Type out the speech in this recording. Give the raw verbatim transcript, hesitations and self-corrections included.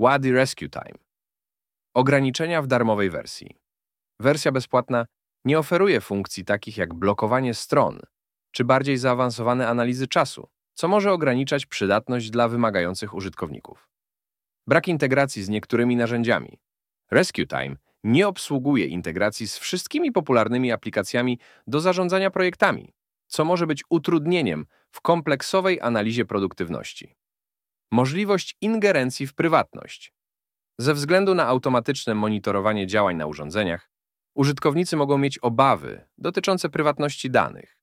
WADI Rescue Time. Ograniczenia w darmowej wersji. Wersja bezpłatna nie oferuje funkcji takich jak blokowanie stron czy bardziej zaawansowane analizy czasu, co może ograniczać przydatność dla wymagających użytkowników. Brak integracji z niektórymi narzędziami. Rescue Time nie obsługuje integracji z wszystkimi popularnymi aplikacjami do zarządzania projektami, co może być utrudnieniem w kompleksowej analizie produktywności. Możliwość ingerencji w prywatność. Ze względu na automatyczne monitorowanie działań na urządzeniach, użytkownicy mogą mieć obawy dotyczące prywatności danych.